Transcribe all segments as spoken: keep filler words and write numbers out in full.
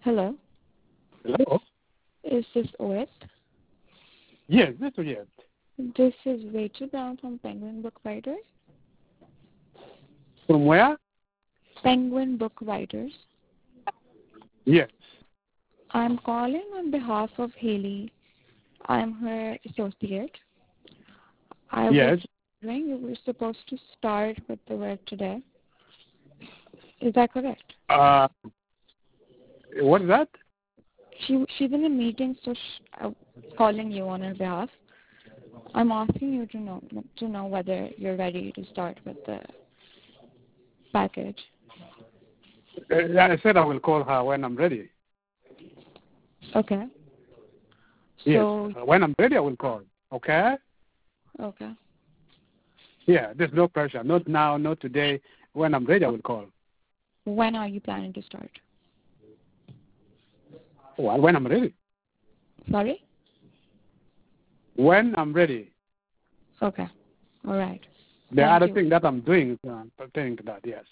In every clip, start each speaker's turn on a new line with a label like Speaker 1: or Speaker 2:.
Speaker 1: Hello.
Speaker 2: Hello?
Speaker 1: Is this Oet?
Speaker 2: Yes, this is it.
Speaker 1: This is Rachel Brown from Penguin Book Writers.
Speaker 2: From where?
Speaker 1: Penguin Book Writers.
Speaker 2: Yes.
Speaker 1: I'm calling on behalf of Haley. I'm her associate. I
Speaker 2: Yes.
Speaker 1: was wondering you were supposed to start with the work today. Is that correct?
Speaker 2: Uh, what is that?
Speaker 1: She she's in a meeting, so sh- I'm calling you on her behalf. I'm asking you to know to know whether you're ready to start with the package.
Speaker 2: Uh, I said I will call her when I'm ready.
Speaker 1: Okay.
Speaker 2: Yes.
Speaker 1: So
Speaker 2: Uh, when I'm ready, I will call. Okay?
Speaker 1: okay.
Speaker 2: Yeah, there's no pressure. Not now, not today. When I'm ready, I will call.
Speaker 1: When are you planning to start?
Speaker 2: Well, when I'm ready.
Speaker 1: Sorry?
Speaker 2: When I'm ready.
Speaker 1: Okay. All right.
Speaker 2: The
Speaker 1: Thank
Speaker 2: other
Speaker 1: you.
Speaker 2: thing that I'm doing is uh, pertaining to that, yes.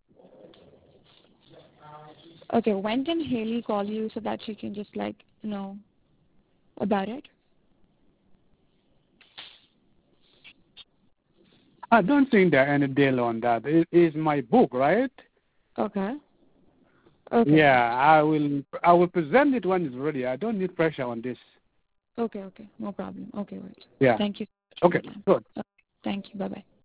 Speaker 1: Okay, when can Haley call you so that she can just like know about it?
Speaker 2: I don't think there any deal on that. It is my book, right?
Speaker 1: Okay. Okay.
Speaker 2: Yeah, I will I will present it when it's ready. I don't need pressure on this.
Speaker 1: Okay, okay. No problem. Okay, right.
Speaker 2: Yeah.
Speaker 1: Thank you.
Speaker 2: Okay, good.
Speaker 1: Okay. Thank you. Bye bye.